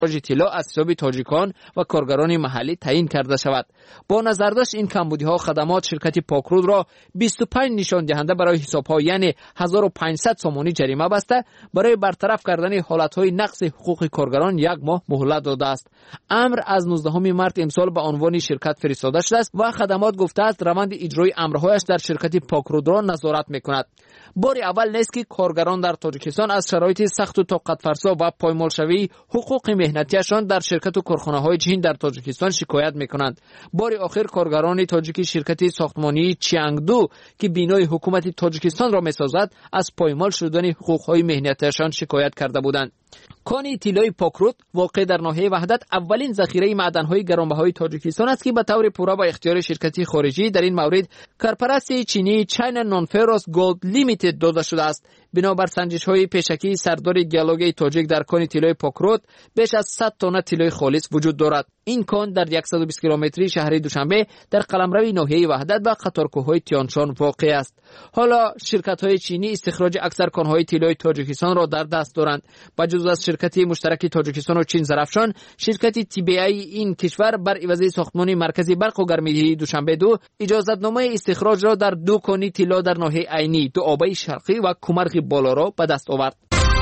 طلا از حساب تاجیکان و کارگران محلی تعیین کرده شود. با نظرداشت این کمبودی‌ها خدمات شرکت پاکرود را 25 نشان دهنده برای حساب‌ها یعنی 1500 سومانی جریمه بسته برای برطرف کردن حالت‌های نقض حقوق کارگران یک ماه مهلت داده است. امر از 19 مارس امسال به عنوان شرکت فرستاده شده است و خدمات گفته است روند اجرای امرهایش در شرکت پاکرود را نظارت می‌کند. بار اول نیست که کارگران در تاجیکستان از شرایط سخت و طاقت فرسا و پایمالشوی حقوق مهنتیشان در شرکت و کارخانه‌های چین در تاجیکستان شکایت می‌کنند. بار آخر کارگران تاجیک شرکت ساختمانی چیانگدو که بینای حکومت تاجیکستان را می‌سازد از پایمال شدن حقوق‌های مهنتیشان شکایت کرده بودند. کان طلای پاکرود واقع در ناحیه وحدت اولین ذخیره معدن‌های گرانبهای تاجیکستان است که به طور پورا با اختیار شرکتی خارجی در این مورد کارپرست چینی چاینا نونفروس گولد لیمیتد داده شده است. بنابر سنجش‌های پیشکی سردار گیالوگ تاجیک در کان طلای پاکرود بیش از 100 تن طلای خالص وجود دارد. این کان در 120 کیلومتری شهر دوشنبه در قلمرو ناحیه وحدت و قطارکوه‌های تیانشان واقع است. حالا شرکت‌های چینی استخراج اکثر کان‌های طلای تاجیکستان را در دست دارند. بجز از شرکت مشترک تاجیکستان و چین زرافشان، شرکت TBI این کشور بر عوض ساختمان مرکزی برق و گرمایی دوشنبه 2 اجازه‌نامه استخراج را در 2 کان طلا در ناحیه عینی، دو آبه شرقی و کمرغ بالا را به دست آورد.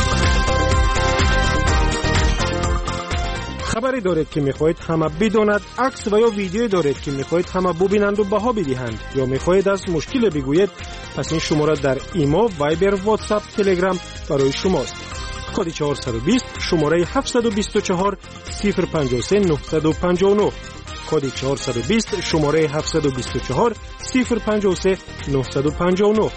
خبری دارید که میخواهید همه بداند، عکس و یا ویدیو دارید که میخواهید همه ببینند و بها بدهند، یا میخواهید از مشکل بگویید، پس این شماره در ایما، وایبر، واتساپ، تلگرام برای شماست. کد 420 شماره 724 053 959. کد 420 شماره 724 053 959.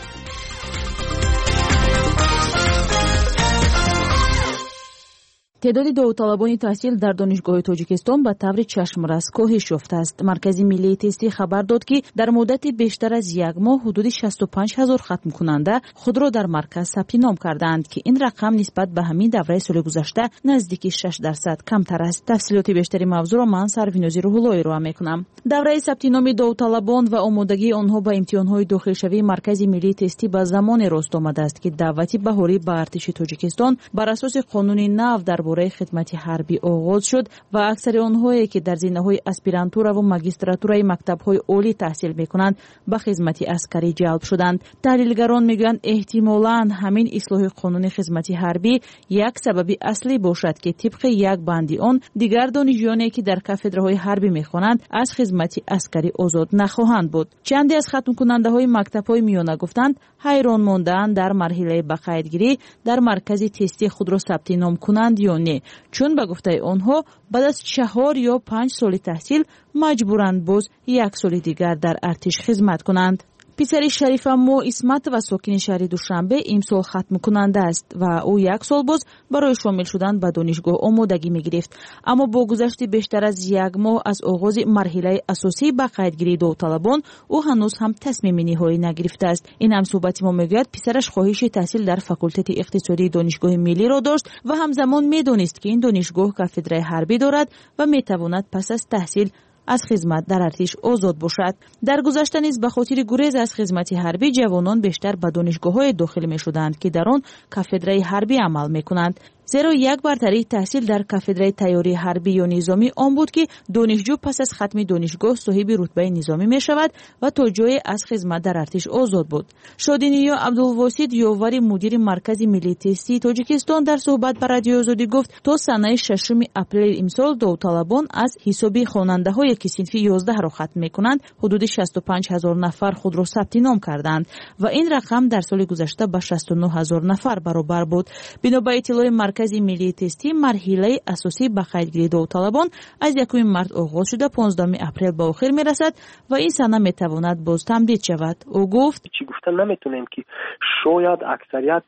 تعداد داوطلبان تحصیل در دانشگاه تاجیکستان به طور چشم‌رس کاهش یافته است. مرکز ملی تستی خبر داد که در مدت بیشتر از یک ماه حدود 65000 ختم کننده خود را در مرکز ثبت نام کردند که این رقم نسبت به همین دوره سال گذشته نزدیک 6% کمتر است. تفصیلات بیشتری موضوع را من سروینوزی روح‌اللهی ارائه می‌کنم. دوره ثبت نام داوطلبان و آمادگی آنها به امتحان‌های داخلشوی مرکز ملی تستی به زمان راست آمده است که دعوت بهاری به ارتش تاجیکستان بر اساس قانون نو در خدمت حربی آغاز شد و اکثر آنهایی که در زمینه‌های اسپیرانتورا و ماجستراتورای مکتب‌های عالی تحصیل می‌کنند به خدمت عسکری جلب شدند. تحلیلگران می‌گویند احتمالاً همین اصلاح قانون خدمت حربی یک سبب اصلی باشد که طبق یک بندی آن دیگر دانشجویانی که در کاتدرهای حربی می‌خوانند از خدمت عسکری آزاد نخواهند بود. چندی از ختم کننده‌های مکتب‌های میانه گفتند حیران ماندند در مرحله بقایتگیری در مرکز تستی خود را ثبت نام کنند یا نه، چون به گفته آنها بعد از 4 یا 5 سال تحصیل مجبورند باز 1 سال دیگر در ارتش خدمت کنند. پسر شریف مو اسمت و ساکن شهر دوشنبه امسال ختم کننده است و او 1 سال باز برای شامل شدن به دانشگاه آمادگی می‌گرفت. اما با گذشت بیشتر از 1 ماه از آغاز مرحله اساسی به قیدگیری داوطلبان او هنوز هم تصمیم نهایی نگرفته است. این هم صحبت ما میگوید پسرش خواهش تحصیل در فاکولته اقتصادی دانشگاه ملی را داشت و همزمان میدانست که این دانشگاه کاتدرای حربی دارد و میتواند پس از تحصیل از خدمت در ارتش آزاد باشد. در گذشته نیز به خاطر گریز از خدمت حربی جوانان بیشتر به دانشگاه‌های داخل می‌شدند که در آن کاتدرای حربی عمل می‌کنند. زیرا یک برتری تحصیل در کاتدرای تیاری حربی یا نظامی آن بود که دانشجو پس از ختم دانشگاه صاحب رتبه نظامی می شود و تا جای از خدمت در ارتش آزاد بود. شادینیا عبدالواسط یاور مدیر مرکز ملی تستی تاجیکستان در صحبت با رادیو آزادی گفت تا سنه 6 اپریل امسال داوطلبان از حساب خواننده‌هایی که صنف 11 را ختم می‌کنند حدود 65000 نفر خود را ثبت نام کردند و این رقم در سال گذشته به 69000 نفر برابر بود. بنا به اطلاع مرکز ملی تستی مرحله اساسی به قیدگیری داوطلبان از 1 مارس آغاز شده 15 اپریل به آخر میرسد و این سنه میتواند باز تمدید شود. او گفت چی گفتن نمیتونیم که شاید اکثریت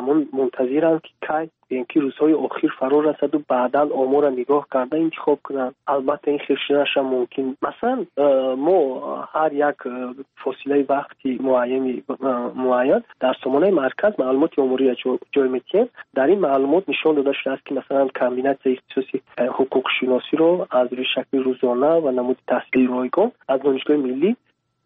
منتظرند که اینکه روزهای آخر فرا رسد و بعدا آمار نگاه کرده انتخاب کنند. البته این خیرشنش هم ممکن. مثلا ما هر یک فاصله وقتی معین در سامانه مرکز معلومات آماری جای میتیم. در این معلومات نشان داده شده است که مثلا کابینت اختصاصی حقوق شناسی رو از روی شکل روزانه و نمود تحصیلی رایگان از دانشگاه ملی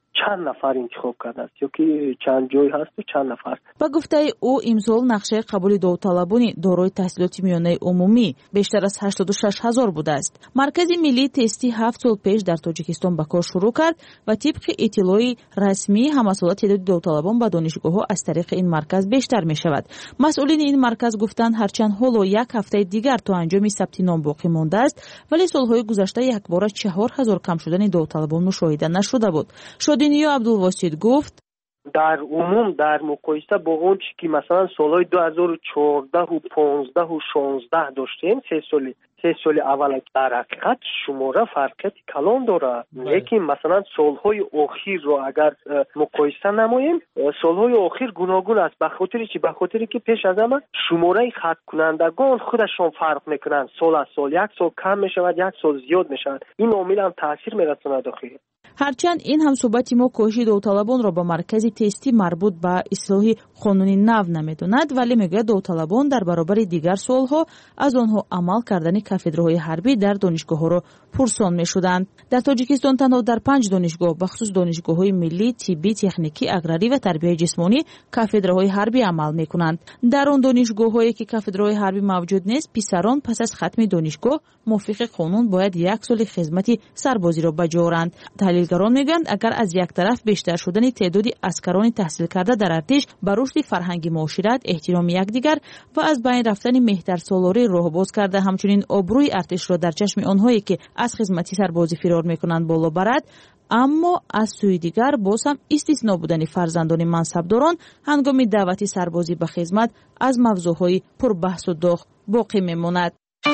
چند نفر انتخاب کرده است یا که چند جای هست و چند نفر. با گفته او امسال نقشه قبول داوطلبان دارای تحصیلات میانه عمومی بیشتر از 86,000 بوده است. مرکز ملی تستی 7 سال پیش در تاجیکستان به کار شروع کرد و طبق اطلاع رسمی همسال تعداد داوطلبان به دانشگاه‌ها از طریق این مرکز بیشتر می شود. مسئولین این مرکز گفتند هرچند حالا یک هفته دیگر تا انجام ثبت نام باقی مانده است، ولی سالهای گذشته یک بار 4,000 کم شدن داوطلبان مشاهده نشده بود. شادینیا عبدالواسید گفت در عموم در مقایسه با اون چی که مثلا سالهای 2014 و 15 و 16 داشتیم، سه سال اول در حقیقت شماره فرقیت کلان داره. لیکن مثلا سالهای اخیر رو اگر مقایسه نماییم، سالهای اخیر گوناگون است، به خاطری که پیش از همه شماره خط کنندگان خودشون فرق میکنن، سال از سال یک سال کم میشود، یک سال زیاد میشن. این عامل هم تاثیر میرسونه داخل. هرچند این هم صحبت ما کوشش داوطلبان را با مرکز تستی مربوط به اصلاح قانونی نو نمیدوند، ولی میگه داوطلبان در برابر دیگر سالها از آنها عمل کردن کافدرهای حربی در دانشگاه‌ها را پرسان میشدند. در تاجیکستان تنها در 5 دانشگاه به خصوص دانشگاه‌های ملی، طبی، تکنیکی، اگراری و تربیت جسمانی کافدرهای حربی عمل میکنند. در آن دانشگاه‌هایی که کافدرهای حربی موجود نیست، پسران پس از ختم دانشگاه موافق قانون باید 1 سال خدمت سربازی را بجارند. تحلیلگران میگویند اگر از یک طرف بیشتر شدن تعداد عسکران تحصیل کرده در ارتش بر رشد فرهنگی معاشرت، احترام یکدیگر و از بین رفتن مهترسالاری راه باز کرده، همچنین آبروی ارتش را در چشم آنهایی که از خدمتی سربازی فرار میکنند بالا برد، اما از سوی دیگر باز هم استثنا بودن فرزندان منصبداران هنگام دعوت سربازی به خدمت از موضوعهای پر بحث و داغ باقی میماند.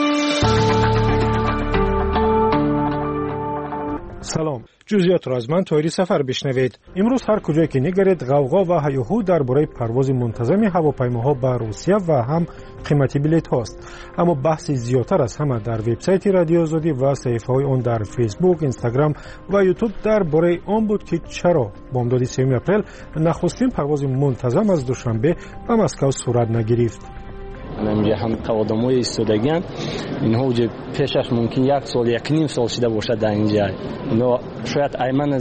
سلام، جزئیات را از من طاهری سفر بشنوید. امروز هر کجایی که نگرید غوغا و هیاهو درباره پرواز منتظم هواپیماها به روسیه و هم قیمت بلیط هاست. اما بحث زیادتر از همه در وبسایت رادیو آزادی و صفحه‌های آن در فیسبوک، اینستاگرام و یوتیوب درباره آن بود که چرا بامداد 3 اپریل نخستین پرواز منتظم از دوشنبه به مسکو صورت نگرفت. نمیگه هم قوادمای ایستادگی‌اند، اینها وجه پیشش ممکن 1 سال 1.5 سال شده باشد در اینجا. اینا شاید ایمن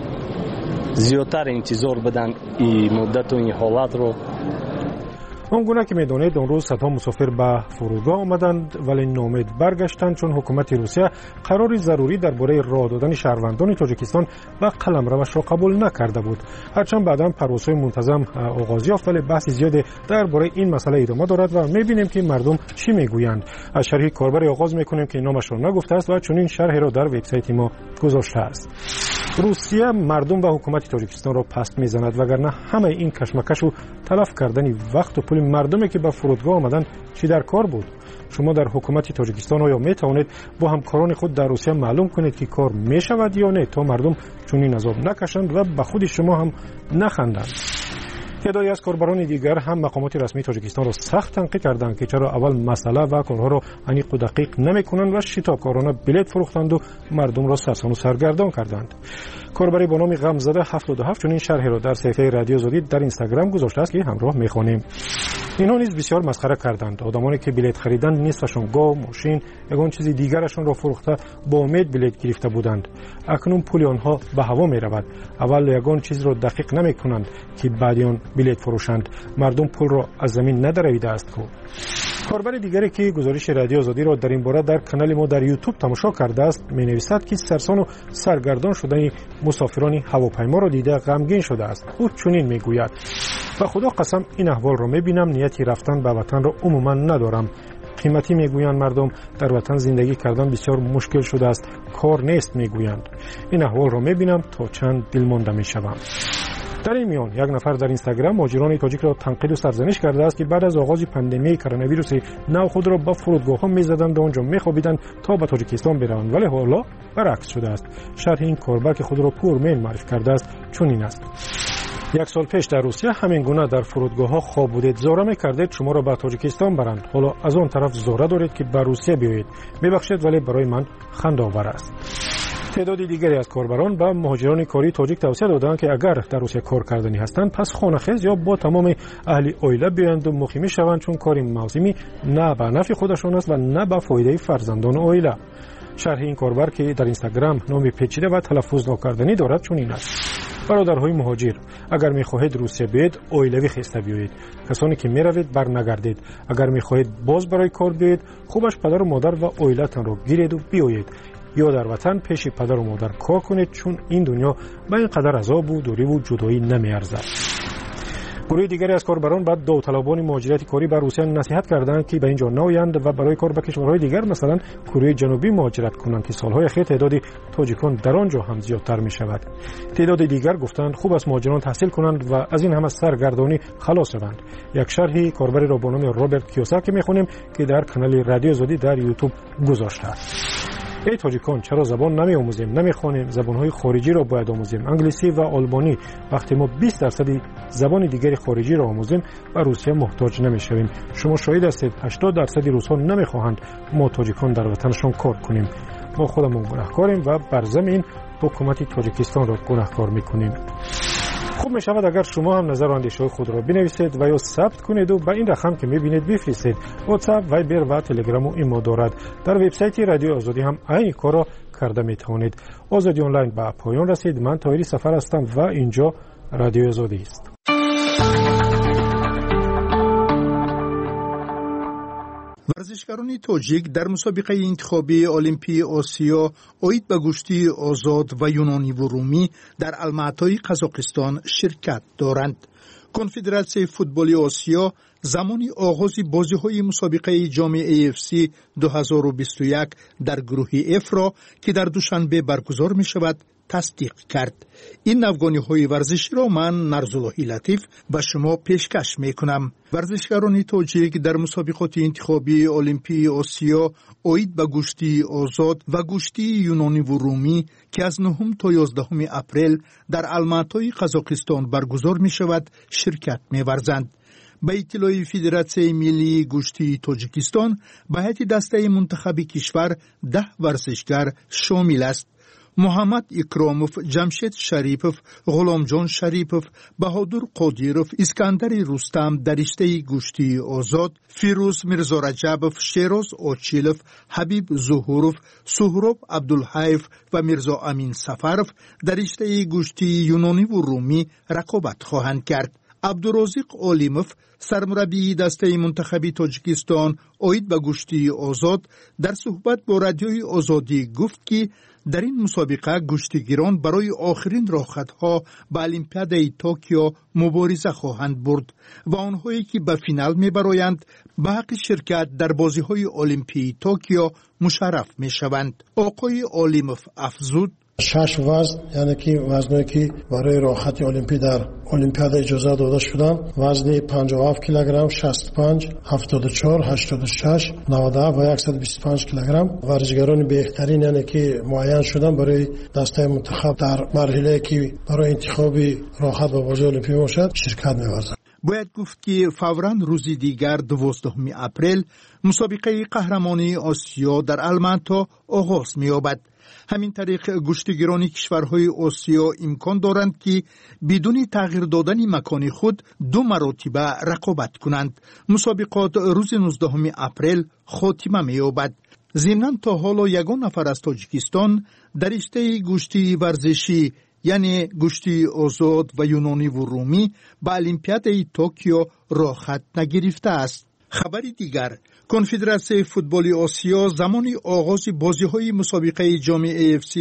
زیادتر انتظار بدن این مدت و این حالت رو. آنگونه که میدانید اون روز صدها مسافر به فرودگاه آمدند ولی ناامید برگشتند، چون حکومت روسیه قرار ضروری درباره راه دادن شهروندان تاجیکستان به قلمروش را قبول نکرده بود. هرچند بعداً پروازهای منتظم آغاز یافت، ولی بحث زیادی درباره این مسئله ادامه دارد و میبینیم که مردم چی میگویند. از شرح کاربری آغاز میکنیم که نامش را نگفته است و چنین شرحی را در وبسایت ما گذاشته است. روسیه مردم و حکومت تاجیکستان را پست میزند، وگرنه همه این کشمکش و تلف کردن وقت و پول مردمی که به فرودگاه آمدند چی در کار بود؟ شما در حکومت تاجیکستان آیا می توانید با همکاران خود در روسیه معلوم کنید که کار می شود یا نه، تا مردم چنین عذاب نکشند و به خود شما هم نخندند؟ تعدادی از کاربران دیگر هم مقامات رسمی تاجیکستان را سخت تنقید کردند که چرا اول مسئله و کارها را انیق و دقیق نمی‌کنند و شتابکارانه بلیط فروختند و مردم را سرسام و سرگردان کردند. کاربری با نام غمزده 77 چنین شرحی را در صفحه رادیو آزادی در اینستاگرام گذاشته است که همراه می‌خوانیم. اینها نیز بسیار مسخره کردند. آدمانی که بلیط خریدند نصفشون گاو، ماشین، یگان چیزی دیگرشون را فروخته با امید بلیط گرفته بودند. اکنون پول آنها به هوا می‌رود. اول یگان چیز را دقیق نمی‌کنند که بعد آن بلیط فروشند. مردم پول را از زمین ندریده است کو. کاربر دیگری که گزارش رادیو آزادی را در این باره در کانال ما در یوتیوب تماشا کرده است می‌نویسد که سرسان و سرگردان شدن مسافران هواپیما را دیده غمگین شده است. او چنین میگوید: به خدا قسم این احوال را می‌بینم، نیتی رفتن به وطن را عموما ندارم. قیمتی میگویند مردم در وطن زندگی کردن بسیار مشکل شده است، کار نیست میگویند. این احوال را می‌بینم تا چند دلمانده میشوم. در این میان یک نفر در اینستاگرام مهاجران تاجیک را تنقید و سرزنش کرده است که بعد از آغاز پاندمی کرونا ویروس نو خود را با فرودگاه‌ها می‌زدند و آنجا می‌خوابیدند تا به تاجیکستان بروند، ولی حالا برعکس شده است. شرح این کاربر که خود را پورمن معرفی کرده است چنین است: 1 سال پیش در روسیه همین گونه در فرودگاه‌ها خواب بودید، زوره می‌کردید شما را به تاجیکستان برند. حالا از آن طرف زوره دارید که به روسیه بیایید. می‌بخشید ولی برای من خنده‌آور است. تعداد دیگری از کاربران به مهاجران کاری تاجیک توصیه دادند که اگر در روسیه کار کردنی هستند پس خانه‌خیز یا با تمام اهل عائله بیایند و مقیم شوند، چون کاری موسمی نه به نفع خودشان است و نه به فایده فرزندان عائله. شرح این کاربر که در اینستاگرام نام پیچیده و تلفظ ناکردنی دارد چنین است: برادرهای مهاجر، اگر می‌خواهید روسیه بیایید اویلوی خسته بیایید. کسانی که می‌روید برنگردید. اگر می‌خواهید باز برای کار بیایید، خوبش پدر و مادر و اویلتان را گیرید و بیایید. یا در وطن پیش پدر و مادر کار کنید، چون این دنیا به اینقدر عذاب و دوری و جدایی نمی‌ارزد. گروه دیگری از کاربران بعد داوطلبان مهاجرت کاری بر روسیه نصیحت کردند که به اینجا نیایند و برای کار به کشورهای دیگر مثلا کره جنوبی مهاجرت کنند که سالهای اخیر تعداد تاجیکان در آنجا هم زیادتر می شود. تعداد دیگر گفتند خوب است مهاجران تحصیل کنند و از این همه سرگردانی خلاص شوند. یک شرح کاربری را با نام رابرت کیوساکی می‌خوانیم که در کانال رادیو آزادی در یوتیوب گذاشته. ای تاجیکان، چرا زبان نمی‌آموزیم، نمی‌خوانیم؟ زبان‌های خارجی را باید آموزیم. انگلیسی و آلمانی. وقتی ما 20% زبان دیگری خارجی را آموزیم و روسیه محتاج نمی‌شویم. شما شاهد هستید 80% روس‌ها نمی‌خواهند ما تاجیکان در وطنشان کار کنیم. ما خودمون گناهکاریم و بر ضمن حکومت تاجیکستان را گناهکار می‌کنیم. خوب می شود اگر شما هم نظر و اندیشه خود را بنویسید و یا ثبت کنید و به این رقم که می‌بینید بفرستید. واتساپ، وایبر و تلگرام و ایمو دارد. در وبسایت رادیو آزادی هم این کار را کرده می‌توانید. آزادی آنلاین به پایان رسید. من طاهری سفر هستم و اینجا رادیو آزادی است. ورزشکاران تاجیک در مسابقه انتخابی المپی آسیا اوید به گشتی آزاد و یونانی و رومی در الماتای قزاقستان شرکت دارند. کنفدراسیون فوتبال آسیا زمانی آغاز بازی‌های مسابقه جام AFC 2021 در گروه F را که در دوشنبه برگزار می‌شود تصدیق کرد. این نوگانی‌های ورزشی را من نرزاللهی لطیف به شما پیشکش می‌کنم. ورزشکاران تاجیک در مسابقات انتخابی المپی آسیا اوید به گشتی آزاد و گشتی یونانی و رومی که از 9 تا 11 اپریل در الماتای قزاقستان برگزار می‌شود شرکت می‌ورزند. به اطلاع فدراسیون ملی گشتی تاجیکستان به هیئت دسته منتخب کشور 10 ورزشکار شامل است. محمد اکراموف، جمشید شریپوف، غلامجان شریپوف، بهادر قادیروف، اسکندر رستم در رشته گشتی آزاد، فیروز میرزا رجبوف، شیراز آچیلوف، حبیب ظهوروف، سهراب عبدالحیف و میرزا امین سفرف در رشته گشتی یونانی و رومی رقابت خواهند کرد. عبدالرازق علیموف، سرمربی دسته منتخبی تاجیکستان اوید به گشتی آزاد، در صحبت با رادیوی آزادی گفت که در این مسابقه گشتیگیران برای آخرین راحت‌ها به المپیاد توکیو مبارزه خواهند برد و آنهایی که به فینال می‌برایند به حق شرکت در بازی‌های المپی توکیو مشرف می‌شوند. آقای علیموف افزود: 6 وزن، یعنی که وزنایی که برای راحت المپی در المپیاد اجازه داده شدن، وزن 57 کیلوگرم، 65، 74، 86، 97 و 125 کیلوگرم. ورزشکاران بهترین یعنی که معین شدن برای دسته منتخب در مرحله که برای انتخاب راحت و بازی المپی باشد شرکت می‌ورزند. باید گفت که فوراً روزی دیگر 12 اپریل مسابقه قهرمانی آسیا در الماتا آغاز می‌یابد. همین طریق گشتیگیران کشورهای آسیا امکان دارند که بدون تغییر دادن مکان خود 2 مرتبه رقابت کنند. مسابقات روز 19 اپریل خاتمه می‌یابد. ضمناً تا حالا یگان نفر از تاجیکستان در رشته گشتی ورزشی یعنی گشتی آزاد و یونانی و رومی به المپیاد توکیو راه خط نگرفته است. خبری دیگر، کنفدراسیون فوتبال آسیا زمانی آغاز بازی‌های مسابقه جام AFC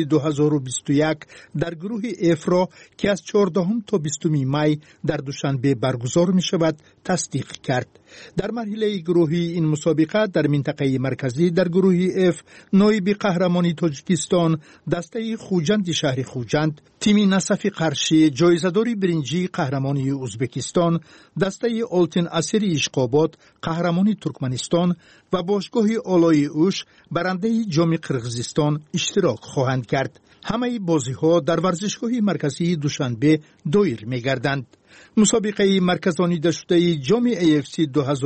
2021 در گروه F را که از 14 تا 20 می در دوشنبه برگزار می‌شود تصدیق کرد. در مرحله گروهی این مسابقه در منطقه مرکزی در گروه F نایب قهرمانی تاجیکستان دسته خوجند شهر خوجند، تیم نصف قرشی جایزه‌دار برنجی قهرمانی ازبکستان، دسته آلتین اسیری اشقاباد قهرمانی ترکمنستان و باشگاه آلای اوش برنده جام قرقیزستان اشتراک خواهند کرد. همه بازی‌ها در ورزشگاه مرکزی دوشنبه دایر می‌گردند. مسابقه مرکزانی شده جام AFC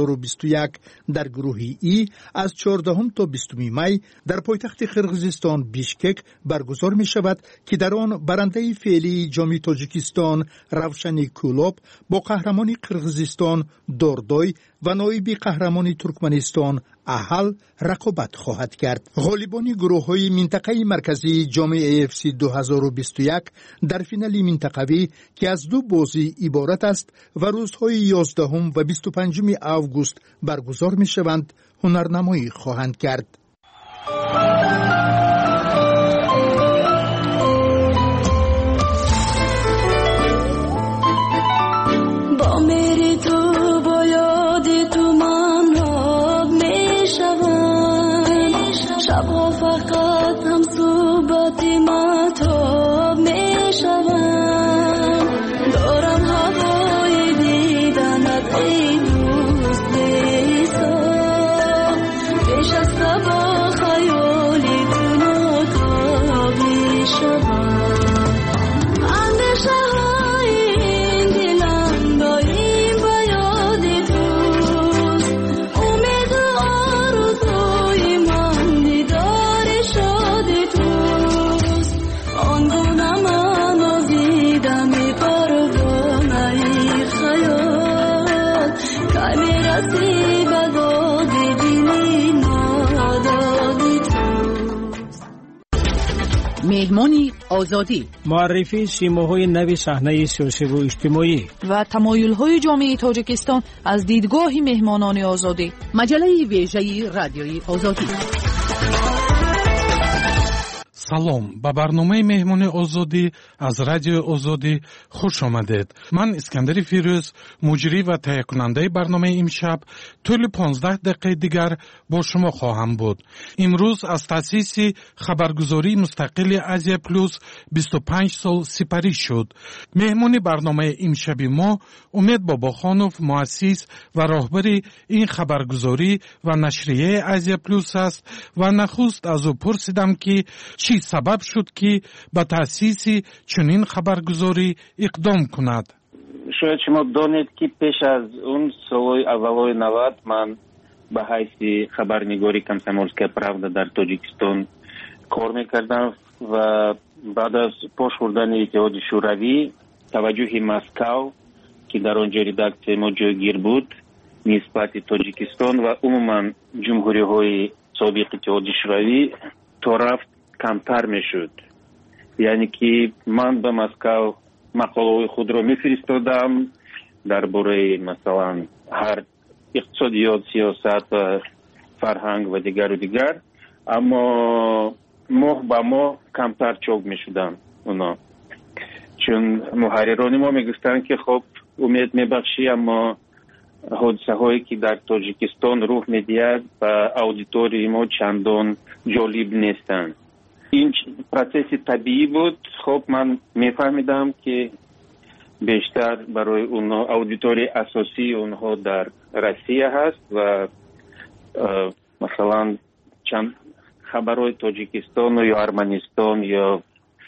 2021 در گروه ای از 14 تا 20 می در پایتخت قرقیزستان بیشکک برگزار می شود که در آن برنده فعلی جام تاجیکستان روشن کولوب با قهرمانی قرقیزستان دوردای و نایب قهرمان ترکمنستان احل رقابت خواهد کرد. غالبان گروه‌های منطقه مرکزی جام AFC 2021 در فینال منطقوی که از 2 بازی عبارت است و روزهای 11 و 25 آگوست برگزار می‌شوند، هنرنمایی خواهند کرد. فقط هم صحبت مطاب می شوم، دارم هوای دیدنت ای دوست ایسا، پیش از صبا خیالی تو ناتابی شوم، اندیشه های این دلم داریم با یاد توست، امید و آرزوی من دیدار شادی توست، آنگونه من آزیدم پروانه خیال، که میرسی به داد دلی نادادی توست. مهمانی آزادی، معرفی سیماهای نوی صحنه سیاسی و اجتماعی و تمایل‌های جامعه تاجیکستان از دیدگاه مهمانان آزادی. مجله ویژه رادیوی آزادی. салом ба барномаи меҳмони озодӣ аз радиои озодӣ хуш омадед. ман искандари фирӯз, муҷрӣ ва таҳиякунандаи барномаи имшаб тӯли 15 дақиқаи дигар бо шумо хоҳам буд. имрӯз аз таъсиси хабаргузории мустақили Азия Плюс 25 сол сипарӣ шуд. меҳмони барномаи имшаби мо умед бобохонов муассис ва роҳбари ин хабаргузорӣ ва нашрияи Азия Плюс аст ва нахуст аз ӯ пурсидам ки چی سبب شد که به تأسیس چنین خبرگزاری اقدام کند؟ شاید شما دانید که پیش از اون سالهای اولای 90 من به حیث خبرنگاری کمسомольская правда در تاجیکستان کار میکردم و بعد از پاشوردن اتحاد شوروی توجه مسکو که در آنجا ردکسیای ما جایگیر بود نسبت تاجیکستان و عموما جمهوری های سابق اتحاد شوروی تا رفت کمتر میشد. یعنی که من به مسکو مقاله خود را میفرستادم درباره مثلا هر اقتصادیات، سیاست و فرهنگ و دیگر، اما ماه به ماه کمتر چاپ میشدن اونا، چون محرران ما میگفتن که خب امید میبخشی، اما حادثه هایی که در تاجیکستان رخ میدهد و اودیتوری ما چندان جالب نیستند. این پروسس طبیعی بود. خب من میفهمیدم که بیشتر برای اونها اودیتوری اساسی اونها در روسیه هست و مثلا چند خبرهای تاجیکستان یا ارمنستان یا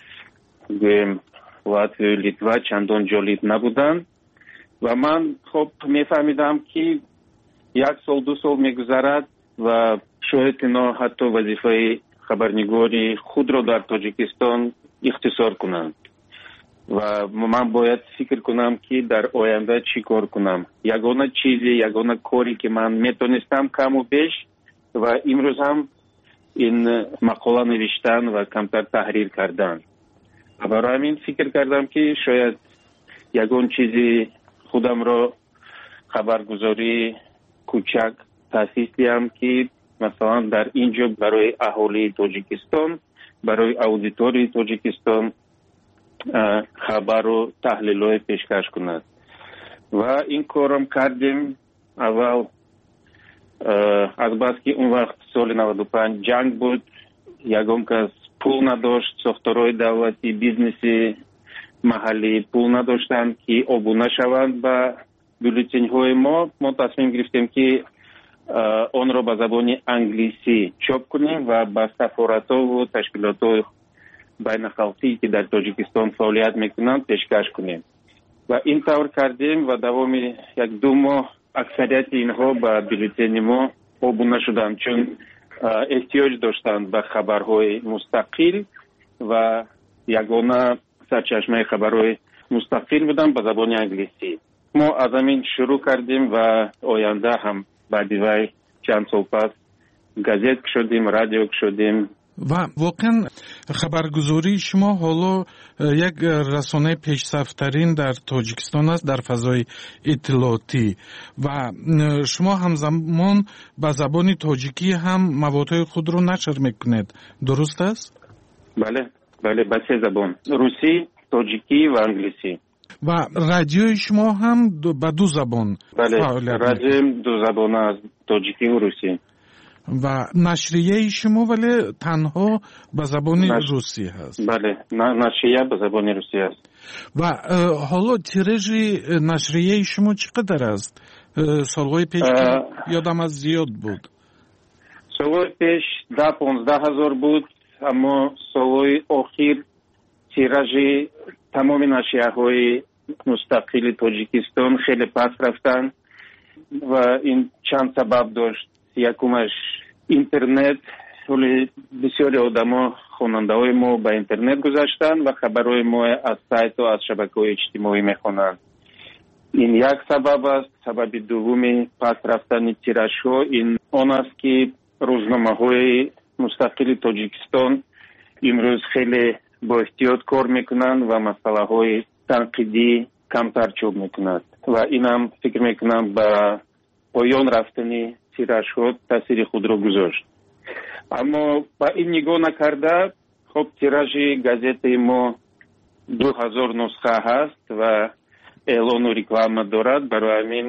لاتوی و لیتوا چندان جالب نبودن و من خب میفهمیدم که 1 سال 2 سال میگذرد و شاید اینا حتی وظیفه خبرنگاری خود را در تاجیکستان اختصار کنند و من باید فکر کنم که در آینده چی کار کنم. یگانه کاری که من میتونستم کم و بیش و امروز هم این مقاله نوشتن و کمتر تحریر کردن. برای همین فکر کردم که شاید یگان چیزی خودم را خبرگزاری کوچک تأسیس دهم که مثلا در اینجا برای اهالی تاجیکستان، برای اودیتوری تاجیکستان خبر و تحلیل‌های پیشکش کند و این کارم کردیم. اول از بس که اون وقت سال 95 جنگ بود، یگان کس پول نداشت، ساختارهای دولتی، بیزنسی محلی پول نداشتند که ابونه شوند به بولتن‌های ما تصمیم گرفتیم که آن را به زبان انگلیسی چاپ کنیم و به سفارت‌ها و تشکیلات بین‌الخلقی که در تاجیکستان فعالیت میکنند پیشکش کنیم و این طور کردیم و دوام 1-2 ماه اکثریت اینها به بولتن ما ابونه شدند، چون احتیاج داشتند به خبرهای مستقل و یگانه سرچشمه خبرهای مستقل بودن به زبان انگلیسی мо аз амин шурӯъ кардем ва оянда ҳам баъди вай чанд сол пас газет шудем, радио шудем. ва воқеан хабаргузории шумо ҳоло як расонаи пешсафтарин дар тоҷикистон аст дар фазои иттилоотӣ ва шумо ҳамзамон ба забони тоҷикӣ ҳам маводҳои худро нашр мекунед, дуруст аст? бале ба се забон: русӣ, тоҷикӣ ва англисӣ. ва радиои шумо ҳам ба ду забон фаъолият мекунад? Радиоим ду забона аст, тоҷикӣ ва русӣ. ва нашрияи шумо вале танҳо ба забони русӣ ҳаст? бале, нашрия ба забони русӣ аст. ва ҳоло тиражи нашрияи шумо чӣ қадар аст? солҳои пеш ёдам аст зиёд буд. солҳои пеш 10-15 ҳазор буд, аммо солҳои охир тиражи тамоми нашрияҳои мустақили Тоҷикистон хеле паст рафтанд ва ин чанд сабаб дошт. Якумаш интернет, бисёри одамо, хонандаҳои мо ба интернет гузаштанд ва хабарҳои мо аз сайту аз шабакаҳои иҷтимоӣ мехонанд. ин як сабаб аст. Сабаби дуввуми паст рафтани тиражҳо ин он аст ки рӯзномаҳои мустақили Тоҷикистон имрӯз хеле боэҳтиёт кор мекунанд ва масъалаҳои танқидӣ камтар чоп мекунанд ва инам фикр мекунам ба поён рафтани тиражҳо таъсири худро гузошт. аммо ба ин нигоҳ накарда, хоб тиражи газетаи мо 2000 нусха ҳаст ва эълону реклама дорад. барои ҳамин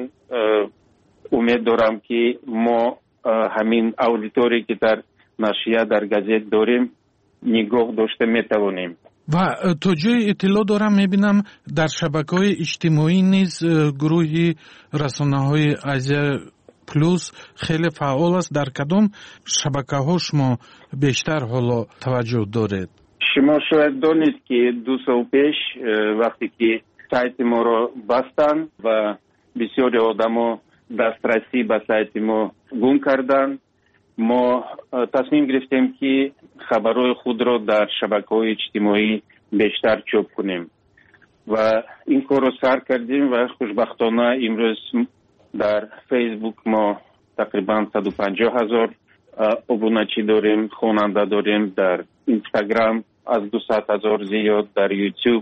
умед дорам ки мо ҳамин аудиторие ки дар нашрия дар газет дорем нигоҳ дошта метавонем. ва то ҷои иттилоъ дорам мебинам дар шабакаҳои иҷтимоӣ низ гурӯҳи расонаҳои Азия плюс хеле фаъол аст. дар кадом шабакаҳо шумо бештар ҳоло таваҷҷӯҳ доред? шумо шояд донед ки 2 сол пеш вақте ки сайти моро бастанд ва бисёри одамо дастрасӣ ба сайти мо гум карданд, мо тасмим гирифтем ки хабарҳои худро дар шабакаҳои иҷтимоӣ бештар чоп кунем ва ин корро сар кардем ва хушбахтона имрӯз дар фейсбук мо тақрибан 150 000 обуначӣ дорем, хонанда дорем. Дар инстаграм аз 200 000 зиёд, дар ютуб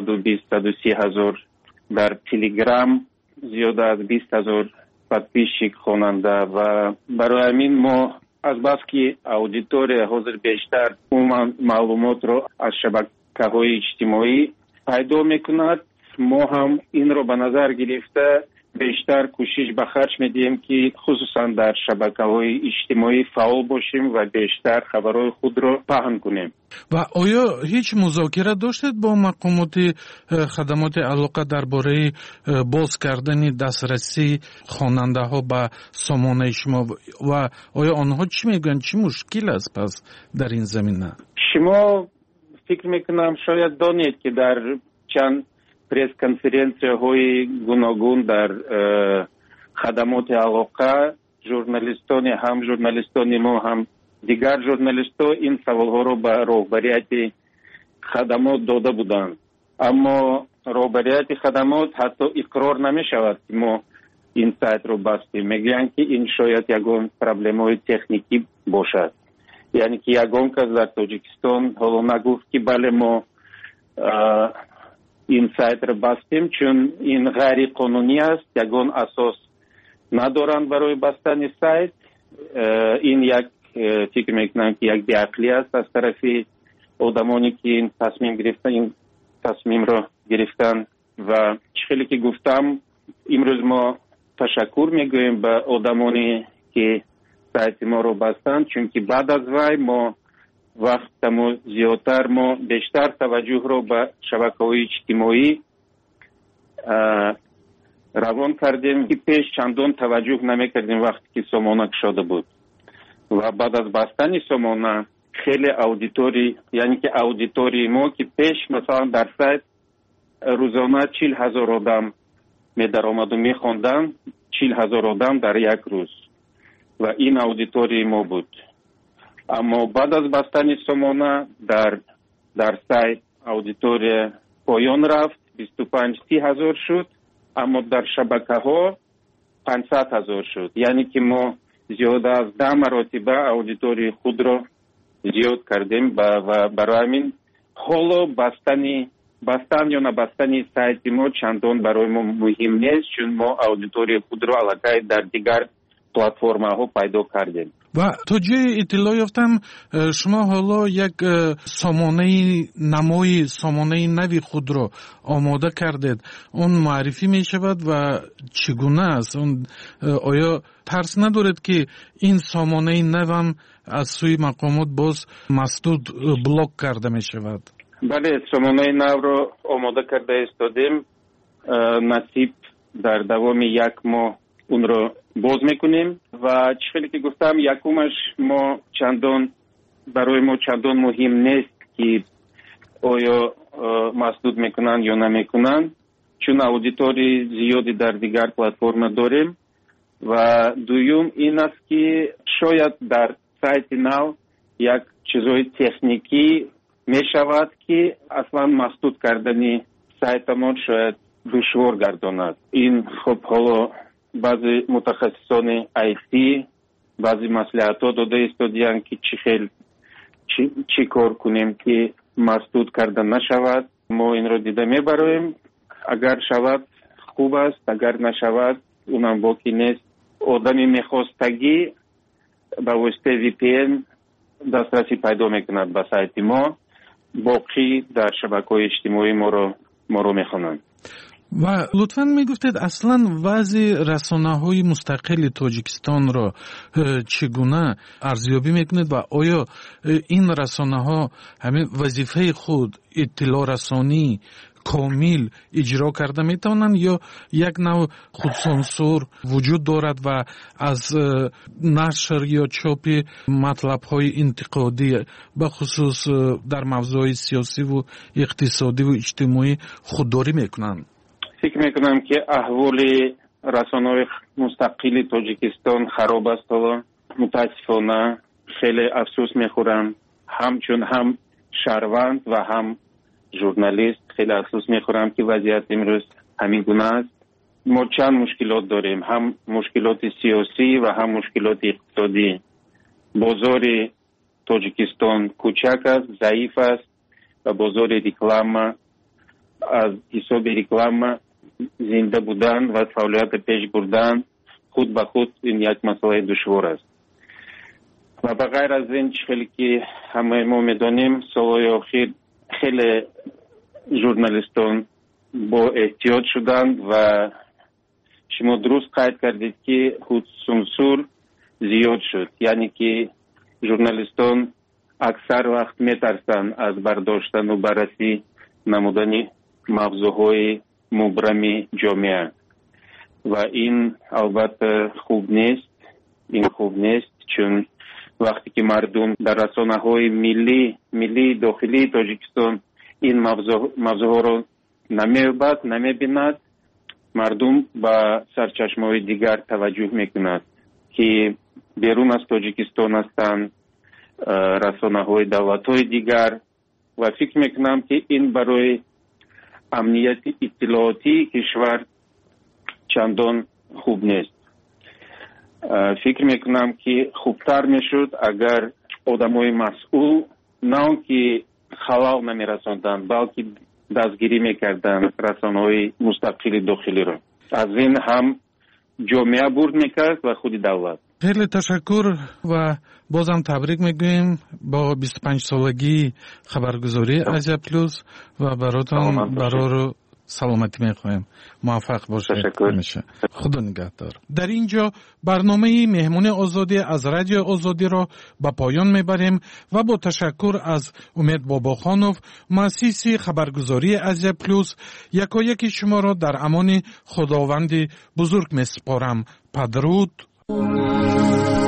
120-130 000, дар телеграм зиёда аз 20 000 подписчик хонанда. ва барои ҳамин мо азбаски аудитория ҳозир бештар умуман маълумотро аз шабакаҳои иҷтимоӣ пайдо мекунад, мо ҳам инро ба назар гирифта бештар кӯшиш ба харҷ медиҳем ки хусусан дар шабакаҳои иҷтимоӣ фаъол бошем ва бештар хабарҳои худро паҳн кунем. ва оё ҳеҷ музокира доштед бо мақомоти хадамоти алоқа дар бораи боз кардани дастрасии хонандаҳо ба сомонаи шумо ва оё онҳо чӣ мегӯянд, чӣ мушкил аст пас дар ин замина? шумо фикр мекунам шояд донед ки дар чанд пресс-конференсияҳои гуногун дар хадамоти алоқа журналистони ҳам журналистони мо ҳам дигар журналистҳо ин саволҳоро ба роҳбарияти хадамот дода буданд. аммо роҳбарияти хадамот ҳатто иқрор намешавад ки мо ин сайтро бастем. мегӯянд ки ин шояд ягон проблемаҳои техникӣ бошад. яъне ки ягон кас дар Тоҷикистон ҳоло нагуфт ки бале мо ин сайтро бастем, чун ин ғайриқонунӣ аст, ягон асос надоранд барои бастани сайт. ин як фикр мекунам ки як беақлӣ аст аз тарафи одамоне ки ин тасмимро гирифтанд. ва чӣ хеле ки гуфтам, имрӯз мо ташаккур мегӯем ба одамоне ки сайти моро бастанд, чунки баъд аз вай мо вақтамо зиёдтар мо бештар таваҷҷӯҳро ба шабакаҳои иҷтимоӣ равон кардем ки пеш чандон таваҷҷӯҳ намекардем вақте ки сомона кушода буд. ва баъд аз бастани сомона хеле аудитории, яъне ки аудитории мо ки пеш масалан дар сайт рӯзона 40 000 одам медаромаду мехонданд, 40 000 одам дар як рӯз, ва ин аудитории мо буд. аммо баъд аз бастани сомона дар сайт аудитория поён рафт, 25-30 000 шуд. اما در شبکه‌ها 500,000 شد. یعنی که ما زیاده از 10 مراتبه аудитории خود را زیاد کردیم و برای همین حالا بستن یا نبستن سایت ما چندان برای ما مهم نیست، چون ما аудитории خود را علاقه در دیگر پلتفرم‌ها پیدا کردیم. و تا جای اطلاع یافتم شما حالا یک سامانه نوی خود را آماده کردید. اون معرفی می شود و چگونه است؟ آیا ترس ندارد که این سامانه نوم از سوی مقامات باز مسدود بلاک کرده می شود؟ بله، سامانه نو را آماده کرده ایستادیم. نصیب در دوام 1 ماه اون را باز میکنیم و چیزی که گفتم یکمش ما برای ما چندان مهم نیست که آیا مسدود میکنن یا نمیکنن، چون аудитории زیادی در دیگر پلتفرم داریم. و دوم این است که شاید در سایت نو یک چیزای تکنیکی میشود که اصلا مسدود کردن سایت ما شاید دشوار گرداند. این خب حالا بعضی متخصصان IT بعضی مصلحت‌ها داده ایستادی‌اند که چی کار کنیم که مسدود کرده نشود. ما این را دیده میبریم. اگر شود خوب است، اگر نشود اونم باقی نیست. آدمی میخواستگی با واسطه VPN دسترسی پیدا میکند به سایت ما، باقی در شبکه‌های اجتماعی ما رو میخوانند. و لطفاً میگفتید اصلاً وضع رسانه‌های مستقل تاجیکستان را چگونه ارزیابی میکنید و آیا این رسانه‌ها همین وظیفه خود اطلاع رسانی کامل اجرا کرده میتونن یا یک نوع خودسانسور وجود دارد و از نشر یا چاپ مطلب‌های انتقادی به خصوص در موضوعات سیاسی و اقتصادی و اجتماعی خودداری میکنن؟ فکر میکنم که احوال رسانه‌های مستقل تاجیکستان خراب است و متاسفانه خیلی افسوس میخورم. همچون هم شهروند و هم ژورنالیست خیلی افسوس میخورم که وضعیت امروز همین گونه است. ما چند مشکلات داریم، هم مشکلات سیاسی و هم مشکلات اقتصادی. بازار تاجیکستان کوچک است، ضعیف است و بازار رکلام از حساب رکلام زنده بودن و فعالیت پیش بردن خود به خود این یک مسئله دشوار است. و بغیر از این چیزی که همه ما میدانیم سالهای اخیر خیلی ژورنالیستان با احتیاط شدند و شما درست قید کردید که خودسانسور زیاد شد. یعنی که ژورنالیستان اکثر وقت میترسند از برداشتن و بررسی نمودن موضوعهای مبرم جامعه و این البته خوب نیست، چون وقتی که مردم در رسانه‌های ملی داخلی تاجیکستان این موضوع رو نمی‌بیند، مردم با سرچشمه‌های دیگر توجه می‌کند که بیرون از تاجیکستان هستند، رسانه‌های دولت‌های دیگر و فکر می‌کنم که این برای امنیت اطلاعاتی کشور چندان خوب نیست. فکر میکنم که خوبتر میشد اگر آدمای مسئول نه که خلال نمیرساندن بلکه دستگیری میکردن رسانه‌های مستقل داخلی را. از این هم جامعه برد میکرد و خود دولت. خیلی تشکر و بازم تبریک میگویم با 25 سالگی خبرگزاری عجب پلوس و براتون برای سلامتی میخوایم. موفق باشید همیشه. خدا نگهدار. در اینجا برنامه مهمون آزادی از رادیو آزادی را به پایان میبریم و با تشکر از امید باباخانوف مؤسس خبرگزاری عجب پلوس یکایک شما را در امان خداوند بزرگ میسپارم. پدرود.